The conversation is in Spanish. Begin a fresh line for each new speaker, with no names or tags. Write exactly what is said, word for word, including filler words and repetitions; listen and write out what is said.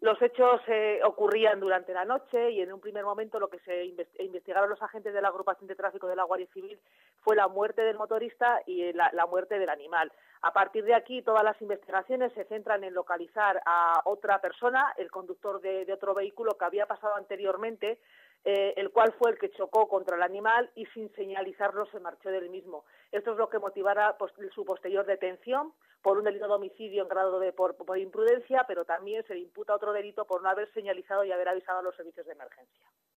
Los hechos eh, ocurrían durante la noche y en un primer momento lo que se investigaron los agentes de la agrupación de tráfico de la Guardia Civil fue la muerte del motorista y la, la muerte del animal. A partir de aquí todas las investigaciones se centran en localizar a otra persona, el conductor de, de otro vehículo que había pasado anteriormente, eh, el cual fue el que chocó contra el animal y sin señalizarlo se marchó del mismo. Esto es lo que motivará pues, su posterior detención por un delito de homicidio en grado de por, por imprudencia, pero también se le imputa otro delito por no haber señalizado y haber avisado a los servicios de emergencia.